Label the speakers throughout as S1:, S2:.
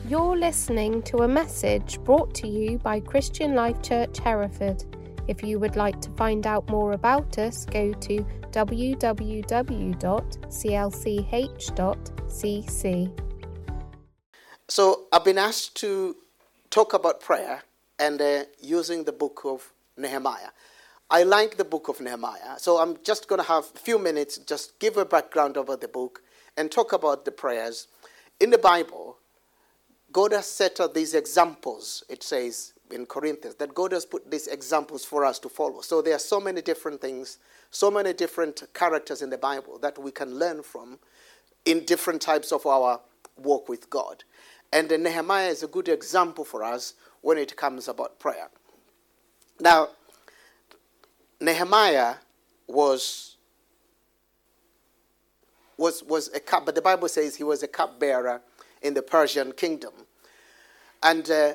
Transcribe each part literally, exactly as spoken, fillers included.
S1: You're listening to a message brought to you by Christian Life Church Hereford. If you would like to find out more about us, go to w w w dot c l c h dot c c.
S2: So I've been asked to talk about prayer and uh, using the book of Nehemiah. I like the book of Nehemiah, so I'm just going to have a few minutes, just give a background about the book and talk about the prayers. In the Bible, God has set out these examples, it says in Corinthians, that God has put these examples for us to follow. So there are so many different things, so many different characters in the Bible that we can learn from in different types of our walk with God. And Nehemiah is a good example for us when it comes about prayer. Now, Nehemiah was, was, was a cup, but the Bible says he was a cupbearer in the Persian kingdom. And uh,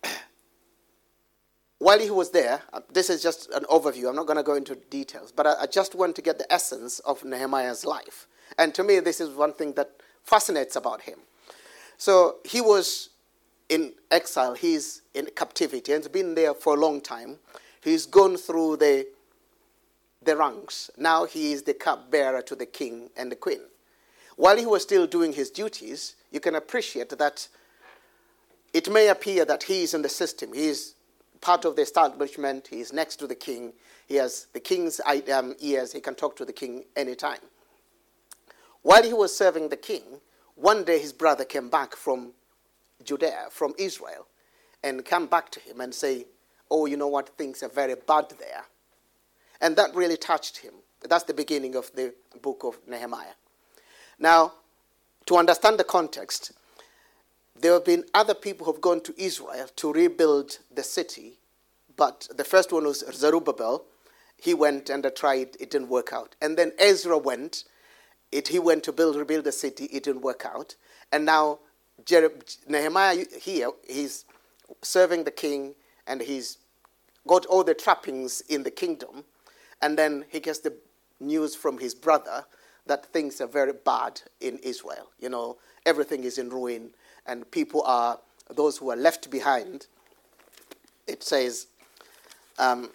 S2: while he was there, this is just an overview, I'm not going to go into details, but I, I just want to get the essence of Nehemiah's life. And to me, this is one thing that fascinates about him. So he was in exile, he's in captivity, and he's been there for a long time. He's gone through the, the ranks. Now he is the cupbearer to the king and the queen. While he was still doing his duties, you can appreciate that it may appear that he is in the system. He is part of the establishment. He is next to the king. He has the king's um, ears. He can talk to the king anytime. While he was serving the king, one day his brother came back from Judea, from Israel, and came back to him and say, oh, you know what, things are very bad there. And that really touched him. That's the beginning of the book of Nehemiah. Now, to understand the context, there have been other people who have gone to Israel to rebuild the city, but the first one was Zerubbabel. He went and tried, it didn't work out. And then Ezra went, it, he went to build, rebuild the city, it didn't work out. And now Jer- Nehemiah here, he's serving the king, and he's got all the trappings in the kingdom, and then he gets the news from his brother that things are very bad in Israel. You know, everything is in ruin, and people are, those who are left behind, it says, um,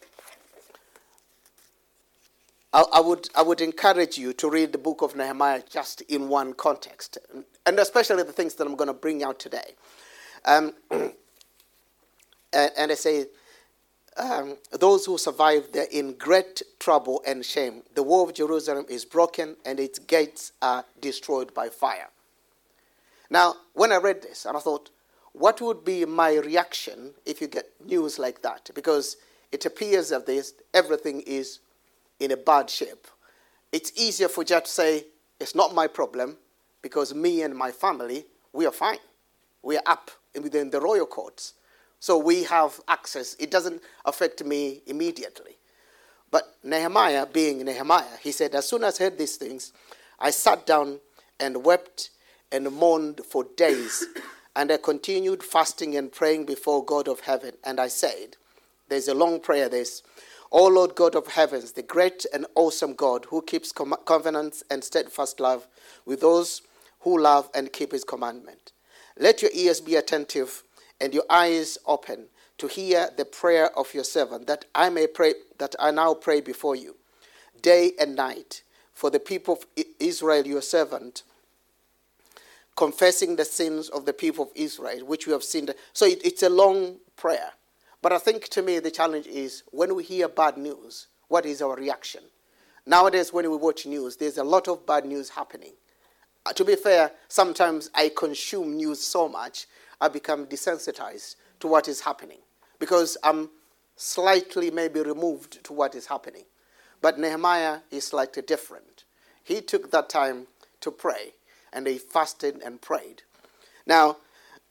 S2: I, I would I would encourage you to read the book of Nehemiah just in one context, and especially the things that I'm going to bring out today. Um, and, and I say, Um, those who survive, they're in great trouble and shame. The wall of Jerusalem is broken and its gates are destroyed by fire. Now, when I read this, and I thought, what would be my reaction if you get news like that? Because it appears that this, everything is in a bad shape. It's easier for you to say, it's not my problem, because me and my family, we are fine. We are up within the royal courts. So we have access. It doesn't affect me immediately. But Nehemiah, being Nehemiah, he said, as soon as I heard these things, I sat down and wept and mourned for days. And I continued fasting and praying before God of heaven. And I said, there's a long prayer, this, O Lord God of heavens, the great and awesome God who keeps com- covenants and steadfast love with those who love and keep his commandment. Let your ears be attentive and your eyes open to hear the prayer of your servant, that I may pray, that I now pray before you, day and night, for the people of Israel, your servant, confessing the sins of the people of Israel, which we have seen. So it, it's a long prayer. But I think to me the challenge is, when we hear bad news, what is our reaction? Nowadays, when we watch news, there's a lot of bad news happening. Uh, to be fair, sometimes I consume news so much I become desensitized to what is happening because I'm slightly maybe removed to what is happening. But Nehemiah is slightly different. He took that time to pray, and he fasted and prayed. Now,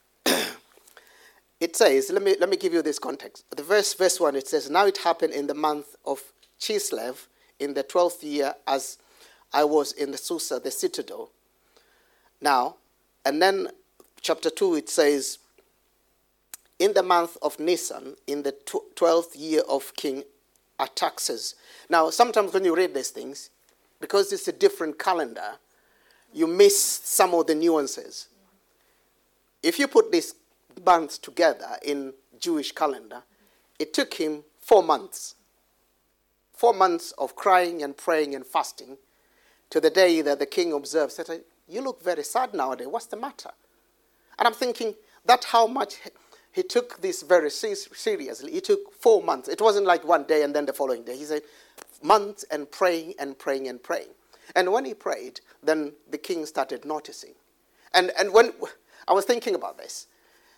S2: it says, let me let me give you this context. The verse, verse one, it says, now it happened in the month of Chislev, in the twelfth year, as I was in the Susa, the citadel. Now, and then chapter two, it says, in the month of Nisan, in the twelfth year of King Artaxerxes. Now, sometimes when you read these things, because it's a different calendar, you miss some of the nuances. if you put these months together in Jewish calendar, it took him four months. Four months of crying and praying and fasting to the day that the king observed, said, you look very sad nowadays. What's the matter? And I'm thinking, that's how much he, he took this very seriously. It took four months. It wasn't like one day and then the following day. He said months and praying and praying and praying. And when he prayed, then the king started noticing. And, and when I was thinking about this,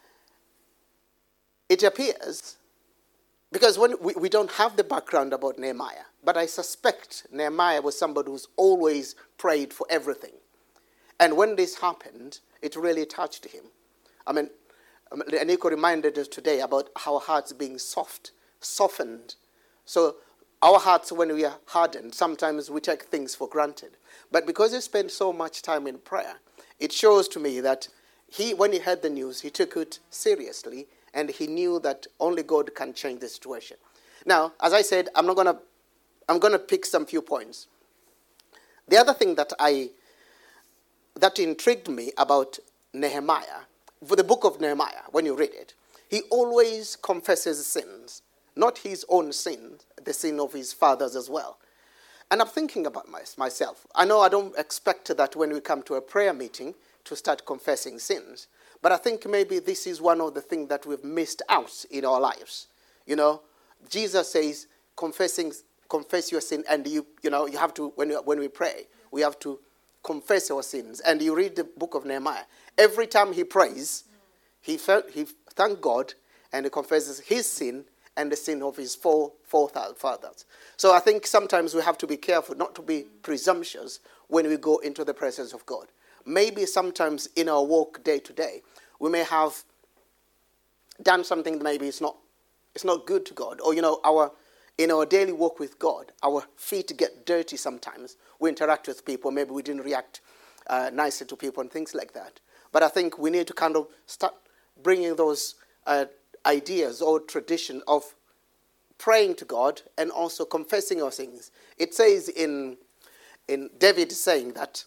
S2: it appears, because when we, we don't have the background about Nehemiah, but I suspect Nehemiah was somebody who's always prayed for everything. And when this happened, it really touched him. I mean, Nico reminded us today about our hearts being soft, softened. So our hearts, when we are hardened, sometimes we take things for granted. But because he spent so much time in prayer, it shows to me that he, when he heard the news, he took it seriously, and he knew that only God can change the situation. Now, as I said, I'm not gonna, I'm gonna pick some few points. The other thing that I that intrigued me about Nehemiah, for the book of Nehemiah, when you read it, he always confesses sins, not his own sins, the sin of his fathers as well. And I'm thinking about my, myself. I know I don't expect that when we come to a prayer meeting to start confessing sins, but I think maybe this is one of the things that we've missed out in our lives. You know, Jesus says, confessing, confess your sin, and you, you know, you have to, when, when we pray, we have to confess our sins. And you read the book of Nehemiah. Every time he prays, he felt, he thanked God, and he confesses his sin and the sin of his four, four fathers. So I think sometimes we have to be careful not to be presumptuous when we go into the presence of God. Maybe sometimes in our walk day to day, we may have done something that maybe it's not, it's not good to God. Or, you know, our in our daily walk with God, our feet get dirty sometimes. We interact with people. Maybe we didn't react uh, nicely to people and things like that. But I think we need to kind of start bringing those uh, ideas or tradition of praying to God and also confessing our sins. It says in, in David saying that,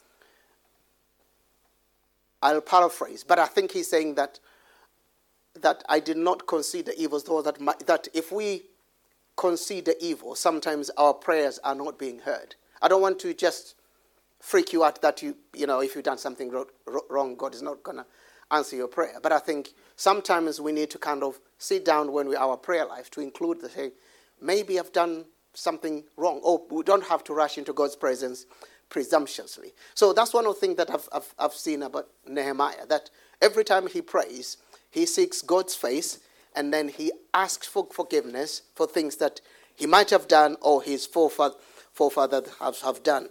S2: I'll paraphrase, but I think he's saying that that I did not consider evil, so that my, that if we consider evil, sometimes our prayers are not being heard. I don't want to just freak you out that you, you know, if you've done something ro- ro- wrong, God is not going to answer your prayer. But I think sometimes we need to kind of sit down when we our prayer life to include the say, maybe I've done something wrong. Or we don't have to rush into God's presence presumptuously. So that's one of the things that I've, I've, I've seen about Nehemiah, that every time he prays, he seeks God's face, and then he asks for forgiveness for things that he might have done or his forefathers forefather have, have done.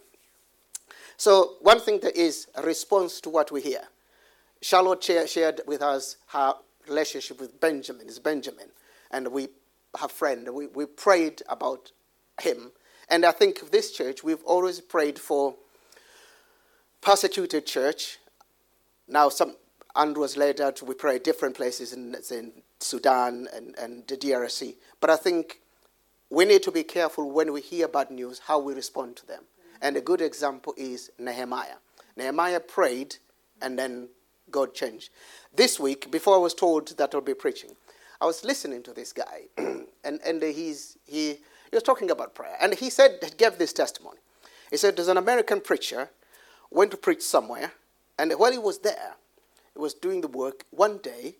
S2: So one thing that is a response to what we hear. Charlotte shared with us her relationship with Benjamin. It's Benjamin. And we, her friend, we, we prayed about him. And I think this church, we've always prayed for persecuted church. Now, some Andrew was led out, we pray different places in, in Sudan and, and the D R C. But I think we need to be careful when we hear bad news, how we respond to them. Mm-hmm. And a good example is Nehemiah. Nehemiah prayed, and then God changed. This week, before I was told that I'll be preaching, I was listening to this guy, and, and he's, he, he was talking about prayer. And he said, he gave this testimony. He said, there's an American preacher, went to preach somewhere, and while he was there, he was doing the work, one day,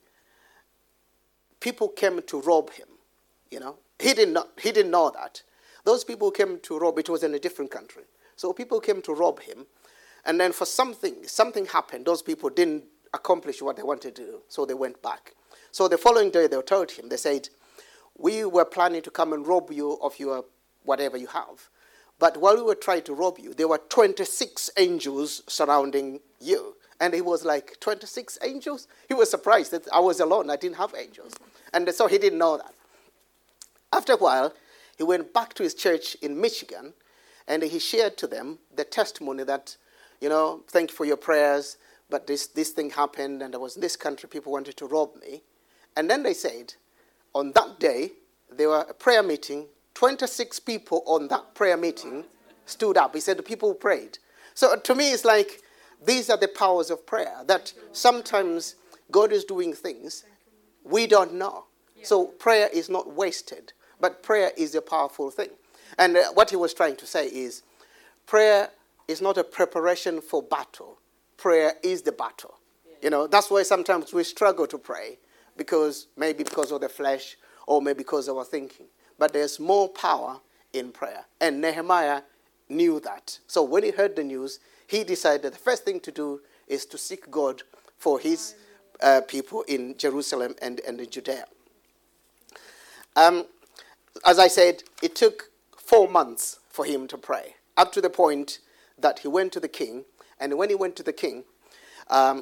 S2: people came to rob him, you know. He did not, he didn't know that. Those people came to rob, it was in a different country. So people came to rob him, and then for something, something happened. Those people didn't accomplish what they wanted to do, so they went back. So the following day, they told him, they said, we were planning to come and rob you of your whatever you have. But while we were trying to rob you, there were twenty-six angels surrounding you. And he was like, twenty-six angels? He was surprised that I was alone. I didn't have angels. And so he didn't know that. After a while, he went back to his church in Michigan, and he shared to them the testimony that, you know, thank you for your prayers, but this, this thing happened, and I was in this country, people wanted to rob me. And then they said, on that day, there were a prayer meeting, twenty-six people on that prayer meeting stood up. He said the people prayed. So to me, it's like, these are the powers of prayer, that sometimes God is doing things we don't know. Yeah. So prayer is not wasted, but prayer is a powerful thing. And uh, what he was trying to say is, prayer is not a preparation for battle. Prayer is the battle. Yeah. You know, that's why sometimes we struggle to pray, because maybe because of the flesh or maybe because of our thinking. But there's more power in prayer. And Nehemiah knew that. So when he heard the news, he decided the first thing to do is to seek God for his uh, people in Jerusalem and, and in Judea. Um, as I said, it took four months for him to pray, up to the point that he went to the king. And when he went to the king, um,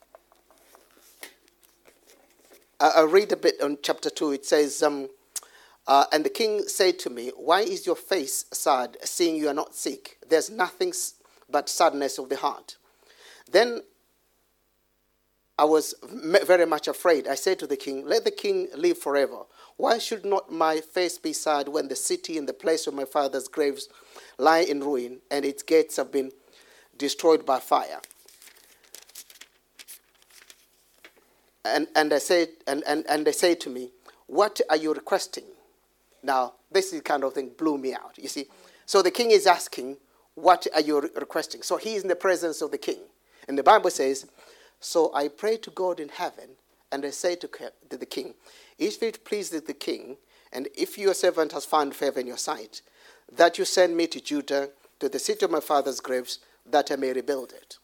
S2: I, I'll read a bit on chapter two. It says, um, uh, and the king said to me, why is your face sad, seeing you are not sick? There's nothing but sadness of the heart. Then I was very much afraid. I said to the king, let the king live forever. Why should not my face be sad when the city and the place of my father's graves lie in ruin and its gates have been destroyed by fire? And and I said and, and, and they said to me, what are you requesting? Now, this is kind of thing blew me out, you see. So the king is asking, what are you requesting? So he is in the presence of the king. And the Bible says, so I prayed to God in heaven, and I said to the king, if it pleases the king, and if your servant has found favor in your sight, that you send me to Judah, to the city of my father's graves, that I may rebuild it.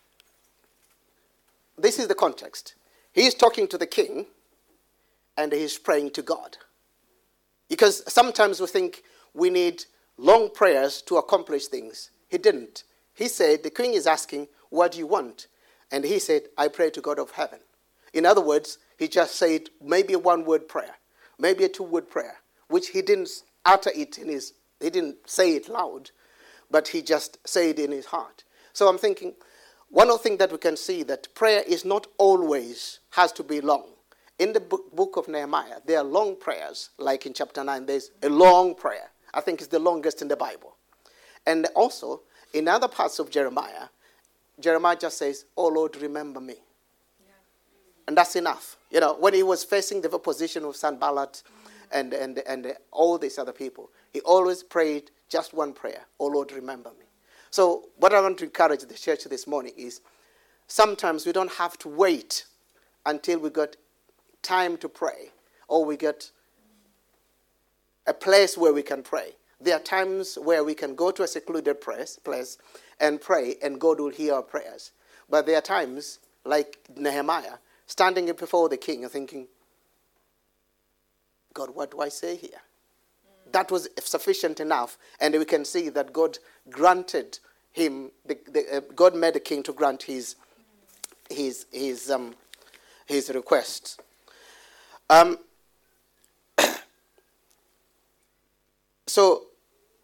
S2: This is the context. He is talking to the king, and he is praying to God. Because sometimes we think we need long prayers to accomplish things. He didn't. He said, the king is asking, what do you want? And he said, I pray to God of heaven. In other words, he just said maybe a one-word prayer, maybe a two-word prayer, which he didn't utter it in his, he didn't say it loud, but he just said it in his heart. So I'm thinking, one of the things that we can see that prayer is not always has to be long. In the book, book of Nehemiah, there are long prayers, like in chapter nine, there's a long prayer. I think it's the longest in the Bible. And also, in other parts of Jeremiah, Jeremiah just says, oh Lord, remember me. Yeah. And that's enough. You know, when he was facing the opposition of Sanballat mm-hmm. and, and, and all these other people, he always prayed just one prayer, oh Lord, remember me. So what I want to encourage the church this morning is sometimes we don't have to wait until we got time to pray or we get a place where we can pray. There are times where we can go to a secluded place, place and pray, and God will hear our prayers. But there are times, like Nehemiah, standing before the king and thinking, God, what do I say here? Mm. That was sufficient enough, and we can see that God granted him, the, the, uh, God made the king to grant his, mm. his, his, um, his request. Um, so,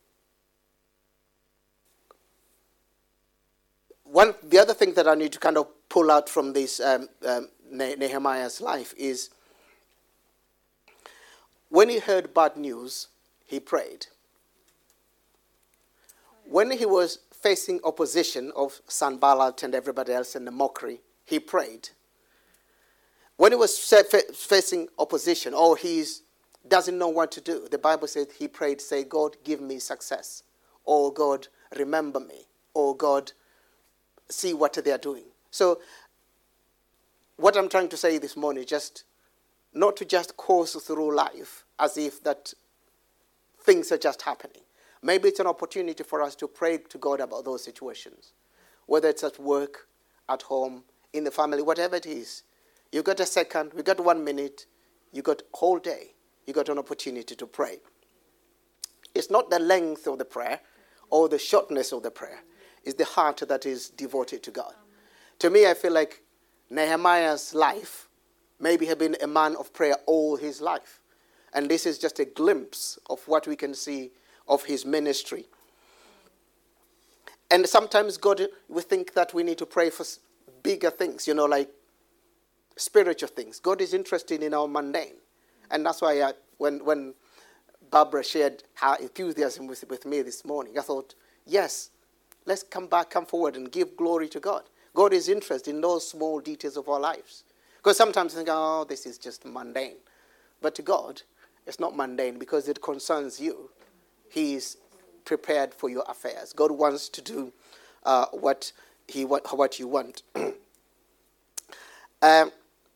S2: One, the other thing that I need to kind of pull out from this um, um, Nehemiah's life is when he heard bad news, he prayed. When he was facing opposition of Sanballat and everybody else and the mockery, he prayed. When he was facing opposition or he doesn't know what to do, the Bible said he prayed, say, God, give me success. Or God, remember me. Or God, see what they are doing. So what I'm trying to say this morning is just not to just course through life as if that things are just happening. Maybe it's an opportunity for us to pray to God about those situations, whether it's at work, at home, in the family, whatever it is. You got a second, we got one minute, you got a whole day, you got an opportunity to pray. It's not the length of the prayer or the shortness of the prayer. Is the heart that is devoted to God. Amen. To me, I feel like Nehemiah's life maybe had been a man of prayer all his life. And this is just a glimpse of what we can see of his ministry. And sometimes God, we think that we need to pray for bigger things, you know, like spiritual things. God is interested in our mundane. And that's why I, when, when Barbara shared her enthusiasm with, with me this morning, I thought, yes, let's come back, come forward and give glory to God. God is interested in those small details of our lives. Because sometimes you think, oh, this is just mundane. But to God, it's not mundane because it concerns you. He is prepared for your affairs. God wants to do uh, what he what, what you want. um,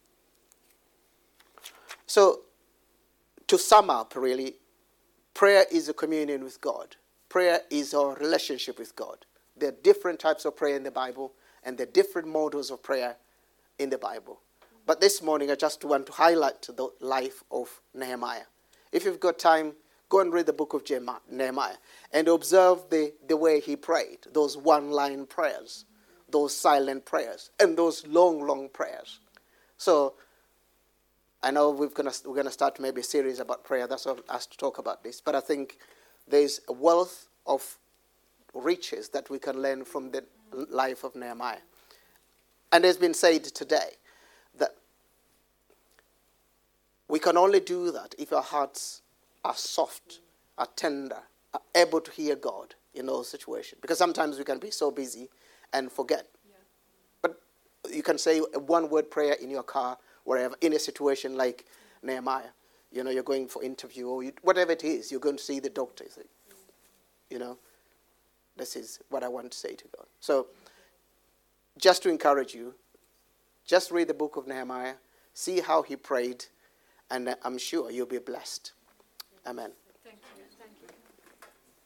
S2: so, to sum up, really, prayer is a communion with God. Prayer is our relationship with God. There are different types of prayer in the Bible, and there are different models of prayer in the Bible. But this morning, I just want to highlight the life of Nehemiah. If you've got time, go and read the book of Nehemiah and observe the, the way he prayed, those one-line prayers, those silent prayers, and those long, long prayers. So I know we're going we're gonna start maybe a series about prayer. That's what us to talk about this. But I think there's a wealth of riches that we can learn from the life of Nehemiah. And it's been said today that we can only do that if our hearts are soft, are tender, are able to hear God in those situations. Because sometimes we can be so busy and forget. Yeah. But you can say a one-word prayer in your car, wherever, in a situation like Nehemiah. You know, you're going for interview or you, whatever it is, you're going to see the doctor. You, you know, this is what I want to say to God. So, just to encourage you, just read the book of Nehemiah, see how he prayed, and I'm sure you'll be blessed. Amen.